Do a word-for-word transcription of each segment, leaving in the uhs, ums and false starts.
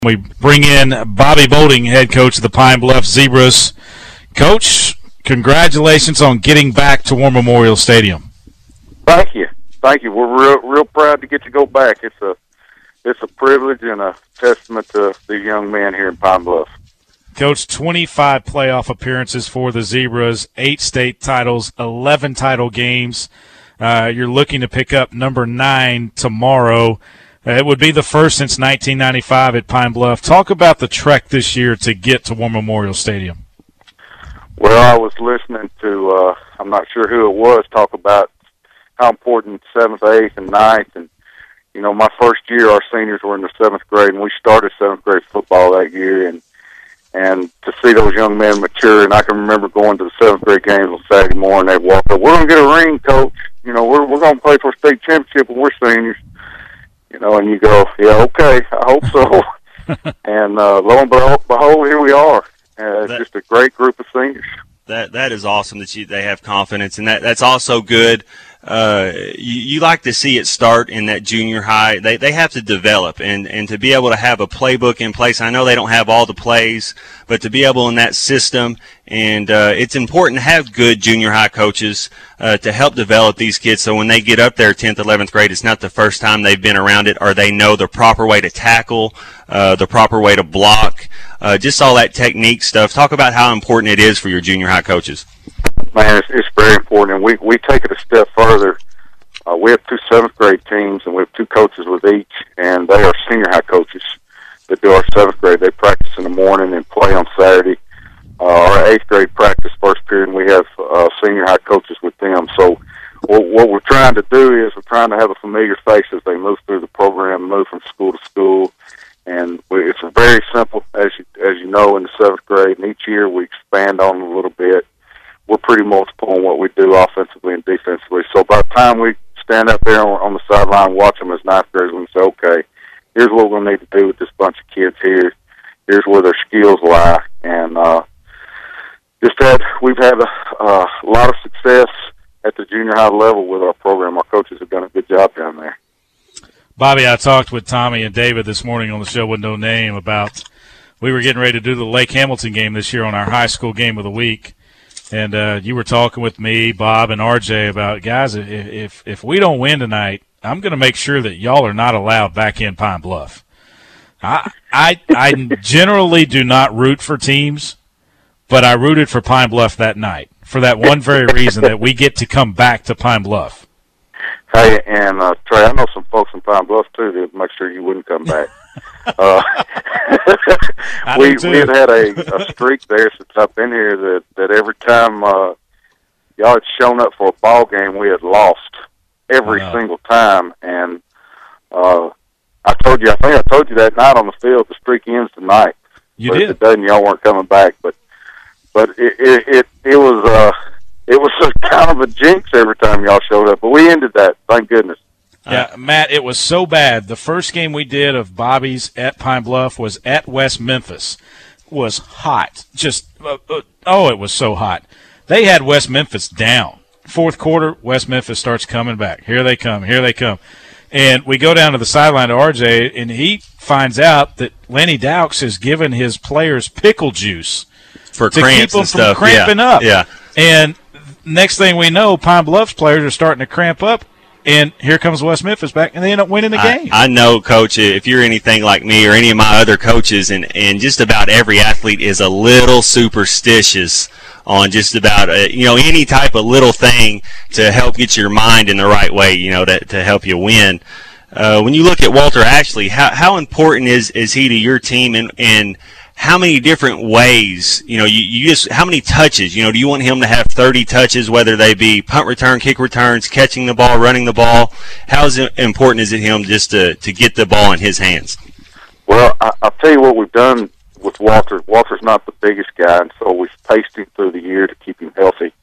We bring in Bobby Bolding, head coach of the Pine Bluff Zebras. Coach, congratulations on getting back to War Memorial Stadium. Thank you. Thank you. We're real, real proud to get to go back. It's a, it's a privilege and a testament to the young men here in Pine Bluff. Coach, twenty-five playoff appearances for the Zebras, eight state titles, eleven title games. Uh, you're looking to pick up number nine tomorrow. Uh, it would be the first since nineteen ninety-five at Pine Bluff. Talk about the trek this year to get to War Memorial Stadium. Well, I was listening to, uh, I'm not sure who it was, talk about how important seventh, eighth, and ninth. And, you know, my first year, our seniors were in the seventh grade, and we started seventh grade football that year. And and to see those young men mature, and I can remember going to the seventh grade games on Saturday morning, they'd walk up, we're going to get a ring, Coach. You know, we're, we're going to play for a state championship when we're seniors. You know, and you go, yeah, okay, I hope so. and uh, lo and behold, behold, here we are. Uh, it's that, just a great group of seniors. That that is awesome that you they have confidence, and that that's also good. Uh, you, you like to see it start in that junior high. They they have to develop, and, and to be able to have a playbook in place. I know they don't have all the plays, but to be able in that system, and uh, it's important to have good junior high coaches uh, to help develop these kids. So when they get up there tenth, eleventh grade, it's not the first time they've been around it, or they know the proper way to tackle, uh, the proper way to block, uh, just all that technique stuff. Talk about how important it is for your junior high coaches. Man, it's, it's very important, and we we take it a step further. Uh, we have two seventh grade teams, and we have two coaches with each, and they are senior high coaches that do our seventh grade. They practice in the morning and play on Saturday. Uh, our eighth grade practice first period, and we have uh, senior high coaches with them. So what, what we're trying to do is we're trying to have a familiar face as they move through the program, move from school to school, and we, it's very simple, as you, as you know, in the seventh grade, and each year we expand on it a little bit. We're pretty multiple in what we do offensively and defensively. So by the time we stand up there on, on the sideline and watch them as ninth graders, we can say, okay, here's what we're going to need to do with this bunch of kids here. Here's where their skills lie. And uh, just had we've had a, uh, a lot of success at the junior high level with our program. Our coaches have done a good job down there. Bobby, I talked with Tommy and David this morning on the show with no name about we were getting ready to do the Lake Hamilton game this year on our high school game of the week. And uh, you were talking with me, Bob, and R J about, guys, if if, if we don't win tonight, I'm going to make sure that y'all are not allowed back in Pine Bluff. I, I I generally do not root for teams, but I rooted for Pine Bluff that night for that one very reason, that we get to come back to Pine Bluff. Hey, and uh, Trey, I know some folks in Pine Bluff, too, that make sure you wouldn't come back. uh, we we had had a, a streak there since I've been here that, that every time uh, y'all had shown up for a ball game, we had lost every wow. single time. And uh, I told you, I think I told you that night on the field, the streak ends tonight. You but did. If it doesn't, y'all weren't coming back. But but it it it, it was uh, it was a kind of a jinx every time y'all showed up. But we ended that, thank goodness. Yeah, Matt, it was so bad. The first game we did of Bobby's at Pine Bluff was at West Memphis. It was hot. Just, uh, uh, oh, it was so hot. They had West Memphis down. Fourth quarter, West Memphis starts coming back. Here they come, here they come. And we go down to the sideline to R J, and he finds out that Lenny Dowks has given his players pickle juice for to cramps keep them and from stuff. cramping yeah. up. Yeah. And next thing we know, Pine Bluff's players are starting to cramp up. And here comes West Memphis back, and they end up winning the game. I, I know, Coach, if you're anything like me or any of my other coaches, and, and just about every athlete is a little superstitious on just about, uh, you know, any type of little thing to help get your mind in the right way, you know, to, to help you win. Uh, when you look at Walter Ashley, how, how important is, is he to your team, and, and how many different ways, you know, you, you just, how many touches, you know, do you want him to have thirty touches, whether they be punt return, kick returns, catching the ball, running the ball? How is it important is it him just to, to get the ball in his hands? Well, I, I'll tell you what we've done with Walter. Walter's not the biggest guy, and so we've paced him through the year to keep him healthy.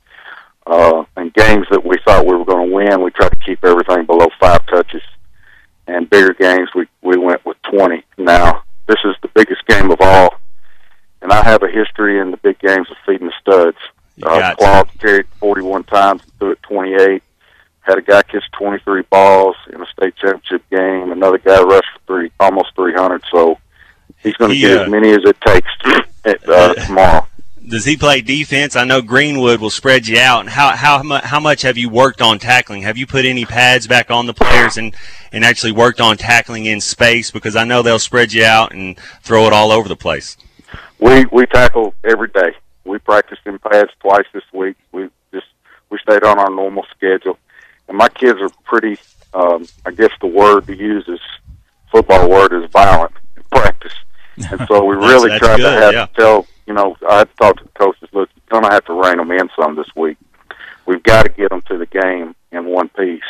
Uh, and games that we thought we were going to win, we tried to keep everything below five touches. And bigger games, we, we went with twenty. Now, this is the biggest game of all. And I have a history in the big games of feeding the studs. Uh, Claude carried forty-one times and threw it twenty-eight. Had a guy catch twenty-three balls in a state championship game. Another guy rushed for three, almost three hundred. So he's going to he, get uh, as many as it takes at, uh, tomorrow. Does he play defense? I know Greenwood will spread you out. And how how mu- how much have you worked on tackling? Have you put any pads back on the players and, and actually worked on tackling in space? Because I know they'll spread you out and throw it all over the place. We we tackle every day. We practiced in pads twice this week. We just we stayed on our normal schedule, and my kids are pretty. Um, I guess the word to use is football word is violent in practice, and so we really that's, that's tried good, to have yeah. to tell. You know, I had to talk to the coaches. Look, you're going to have to rein them in some this week. We've got to get them to the game in one piece,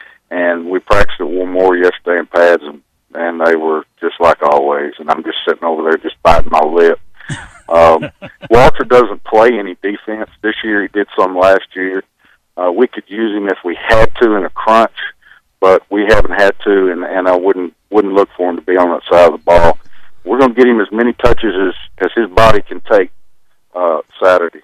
and we practiced it one more yesterday in pads, and, and they were just like always. And I'm just sitting over there just biting my lip. Um, Walter doesn't play any defense this year. He did some last year. Uh, we could use him if we had to in a crunch, but we haven't had to, and, and I wouldn't wouldn't look for him to be on that side of the ball. We're going to get him as many touches as, as his body can take uh, Saturday.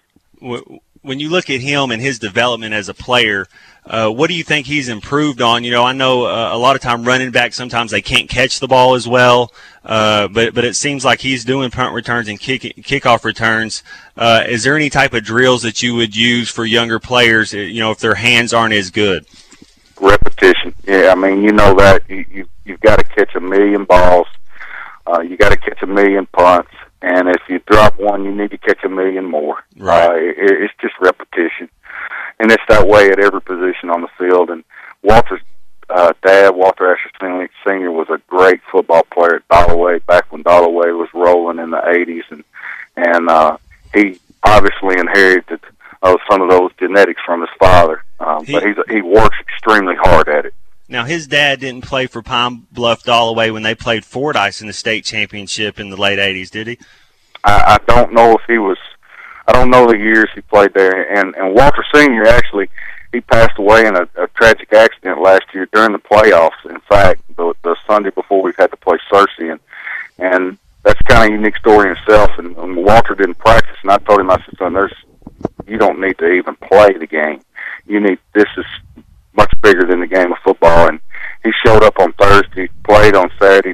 When you look at him and his development as a player, uh, what do you think he's improved on? You know, I know uh, a lot of time running back, sometimes they can't catch the ball as well, uh, but but it seems like he's doing punt returns and kick kickoff returns. Uh, is there any type of drills that you would use for younger players, you know, if their hands aren't as good? Repetition. Yeah, I mean, you know that. You, you, you've got to catch a million balls. Uh, you got to catch a million punts, and if you drop one, you need to catch a million more. Right. Uh, it, it's just repetition, and it's that way at every position on the field. And Walter's uh, dad, Walter Asher Senior, was a great football player at Dollaway back when Dollaway was rolling in the eighties, and and uh, he obviously inherited uh, some of those genetics from his father. Um, He- but he's he works extremely hard at it. Now, his dad didn't play for Pine Bluff Dollaway when they played Fordyce in the state championship in the late eighties, did he? I, I don't know if he was. I don't know the years he played there. And and Walter Senior actually, he passed away in a, a tragic accident last year during the playoffs. In fact, the, the Sunday before we had to play Searcy, and and that's kind of a unique story in itself. And, and Walter didn't practice, and I told him, I said, son, there's you don't need to even play the game. You need this is much bigger than the game of football. And he showed up on Thursday, played on Saturday.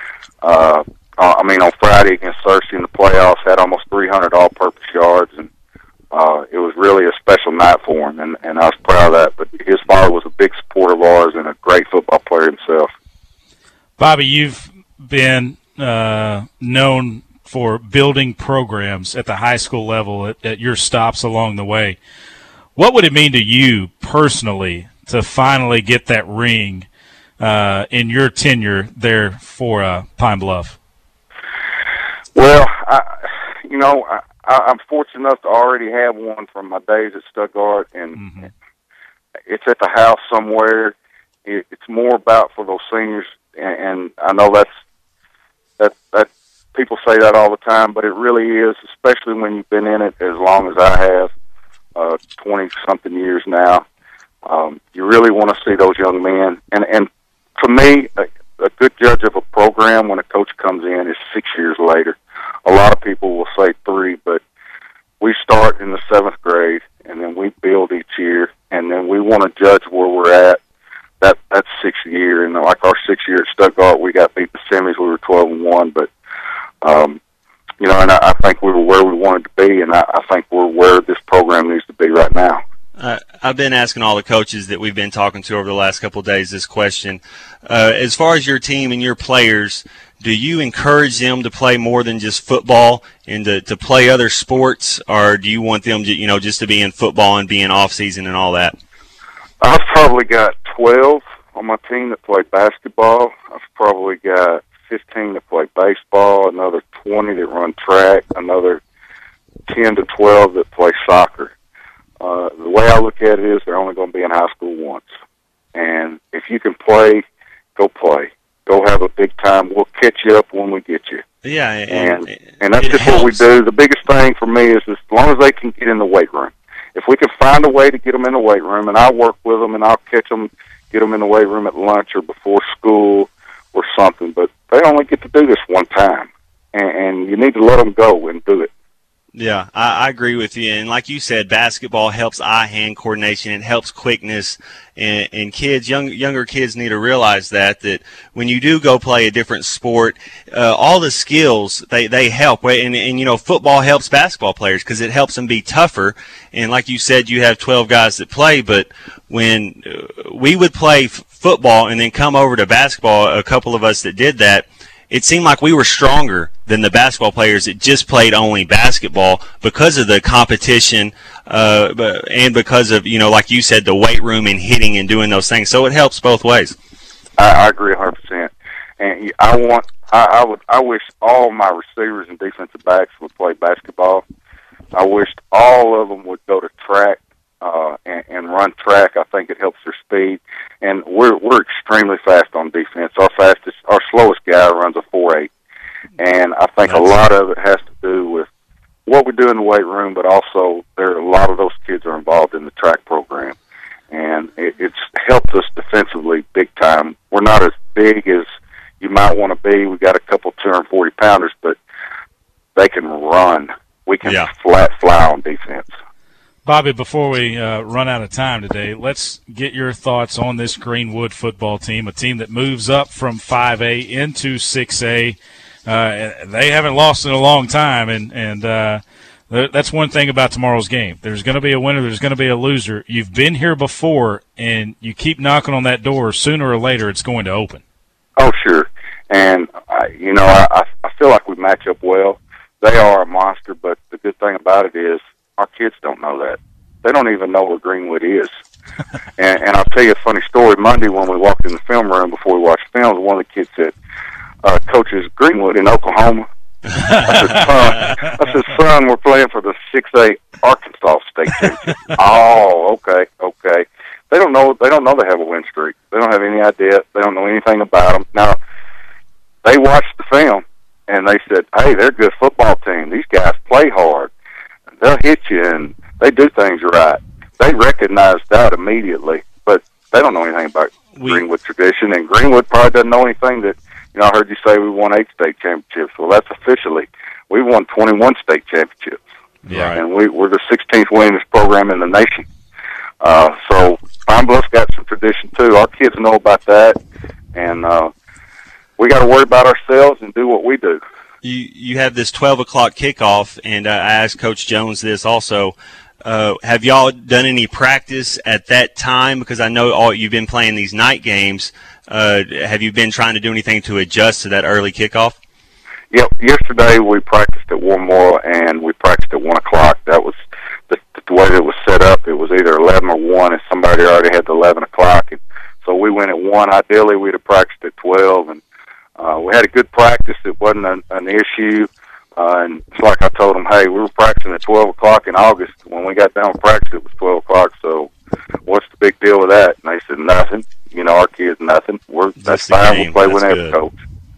Uh, I mean, on Friday against Searcy in the playoffs, had almost three hundred all-purpose yards, and uh, it was really a special night for him, and, and I was proud of that. But his father was a big supporter of ours and a great football player himself. Bobby, you've been uh, known for building programs at the high school level at, at your stops along the way. What would it mean to you personally to finally get that ring uh, in your tenure there for uh, Pine Bluff? Well, I, you know, I, I'm fortunate enough to already have one from my days at Stuttgart, and mm-hmm. it's at the house somewhere. It, it's more about for those seniors, and, and I know that's that that people say that all the time, but it really is, especially when you've been in it as long as I have, uh, twenty something years now. Um, you really want to see those young men, and and for me, a, a good judge of a program when a coach comes in is six years later. A lot of people will say three, but we start in the seventh grade, and then we build each year, and then we want to judge where we're at. That that's sixth year, and like our sixth year at Stuttgart, we got beat the semis. We were twelve and one, but um, you know, and I, I think we were where we wanted to be, and I, I think we're where this program needs to be right now. Uh, I've been asking all the coaches that we've been talking to over the last couple of days this question. Uh, as far as your team and your players, do you encourage them to play more than just football and to, to play other sports, or do you want them to, you know, just to be in football and be in off season and all that? I've probably got twelve on my team that play basketball. I've probably got fifteen that play baseball, another twenty that run track, another ten to twelve that play soccer. Uh, the way I look at it is they're only going to be in high school once. And if you can play, go play. Go have a big time. We'll catch you up when we get you. Yeah, and and, and that's just helps. what we do. The biggest thing for me is as long as they can get in the weight room. If we can find a way to get them in the weight room, and I'll work with them, and I'll catch them, get them in the weight room at lunch or before school or something. But they only get to do this one time, and, and you need to let them go and do it. Yeah, I, I agree with you. And like you said, basketball helps eye-hand coordination. It helps quickness. And, and kids, young, younger kids need to realize that, that when you do go play a different sport, uh, all the skills, they, they help. And, and, you know, football helps basketball players because it helps them be tougher. And like you said, you have twelve guys that play, but when we would play f- football and then come over to basketball, a couple of us that did that, it seemed like we were stronger than the basketball players that just played only basketball because of the competition uh, and because of, you know, like you said, the weight room and hitting and doing those things. So it helps both ways. I, I agree one hundred percent. And I want, I, I would, I wish all my receivers and defensive backs would play basketball. I wished all of them would go to track uh, and, and run track. I think it helps their speed. And we're we're extremely fast on defense. Our fastest, our slowest guy runs a four eight, and I think That's a lot of it has to do with what we do in the weight room, but also there a lot of those kids are involved in the track program, and it, it's helped us defensively big time. We're not as big as you might want to be. We got a couple two hundred forty pounders, but they can run. We can yeah. flat fly on defense. Bobby, before we uh, run out of time today, let's get your thoughts on this Greenwood football team, a team that moves up from five A into six A. Uh, they haven't lost in a long time, and, and uh, that's one thing about tomorrow's game. There's going to be a winner. There's going to be a loser. You've been here before, and you keep knocking on that door. Sooner or later, it's going to open. Oh, sure. And, I, you know, I, I feel like we match up well. They are a monster, but the good thing about it is our kids don't know that. They don't even know where Greenwood is. and, and I'll tell you a funny story. Monday when we walked in the film room before we watched films, one of the kids said, uh, Coach, is Greenwood in Oklahoma? I said, son, I said, son, we're playing for the six A Arkansas State Championship. Oh, okay, okay. They don't know. They don't know they have a win streak. They don't have any idea. They don't know anything about them. Now, they watched the film, and they said, hey, they're a good football team. These guys play hard. They'll hit you, and they do things right. They recognize that immediately, but they don't know anything about we, Greenwood tradition, and Greenwood probably doesn't know anything that, you know, I heard you say we won eight state championships. Well, that's officially. We won twenty-one state championships, yeah. and we, we're the sixteenth winningest program in the nation. Uh, so Pine Bluff's got some tradition, too. Our kids know about that, and uh, we got to worry about ourselves and do what we do. You you have this twelve o'clock kickoff, and uh, I asked Coach Jones this also. Uh, have y'all done any practice at that time? Because I know all you've been playing these night games. Uh, have you been trying to do anything to adjust to that early kickoff? Yep. Yesterday we practiced at Warmore, and we practiced at one o'clock. That was the, the way it was set up. It was either eleven or one, and somebody already had the eleven o'clock. And so we went at one. Ideally, we'd have practiced at twelve, and Uh, we had a good practice. It wasn't an, an issue. Uh, and it's like I told them, hey, we were practicing at twelve o'clock in August. When we got down to practice, it was twelve o'clock. So what's the big deal with that? And they said, nothing. You know, our kids, nothing. We're, that's, that's fine. We'll play that's whenever, Coach.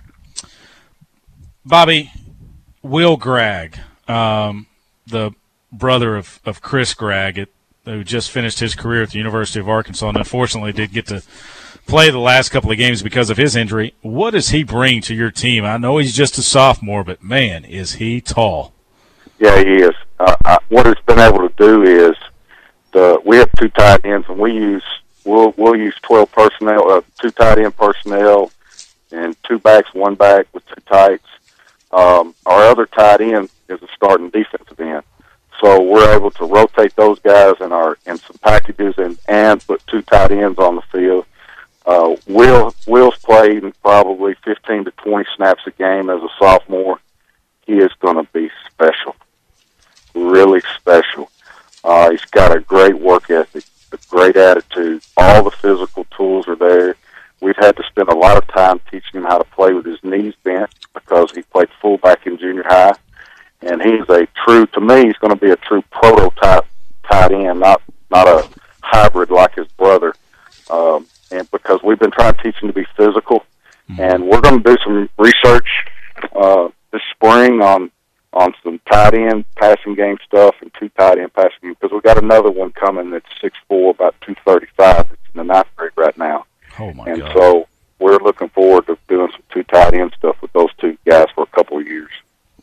Bobby, Will Gragg, um, the brother of, of Chris Gragg, it, who just finished his career at the University of Arkansas and unfortunately did get to play the last couple of games because of his injury. What does he bring to your team? I know he's just a sophomore, but, man, is he tall. Yeah, he is. Uh, I, what he's been able to do is the we have two tight ends, and we use we'll we'll use twelve personnel, uh, two tight end personnel, and two backs, one back with two tights. Um, our other tight end is a starting defensive end, so we're able to rotate those guys in our in some packages and and put two tight ends on the field. Uh, Will Will's played probably fifteen to twenty snaps a game as a sophomore. He is going to be special, really special. Uh, he's got a great work ethic, a great attitude. All the physical tools are there. We've had to spend a lot of time teaching him how to play with his knees bent because he played fullback in junior high. And he's a true, to me, he's going to be a true prototype tight end, not not a hybrid like his brother. Um, and because we've been trying to teach him to be physical, mm-hmm. and we're going to do some research uh, this spring on on some tight end passing game stuff and two tight end passing game because we've got another one coming that's six foot four, about two thirty-five. It's in the ninth grade right now. Oh my and God! So we're looking forward to doing some two tight end stuff with those two guys for a couple of years.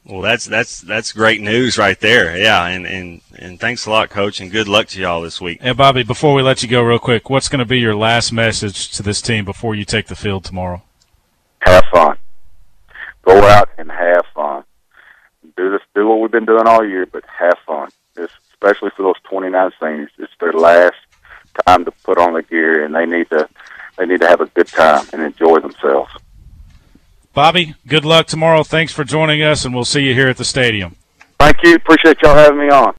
Well, that's that's that's great news right there. Yeah, and, and, and thanks a lot, Coach, and good luck to y'all this week. And, Bobby, before we let you go real quick, what's going to be your last message to this team before you take the field tomorrow? Have fun. Go out and have fun. Do this. Do what we've been doing all year, but have fun. It's, especially for those twenty-nine seniors, it's their last time to put on the gear, and they need to they need to have a good time and enjoy themselves. Bobby, good luck tomorrow. Thanks for joining us, and we'll see you here at the stadium. Thank you. Appreciate y'all having me on.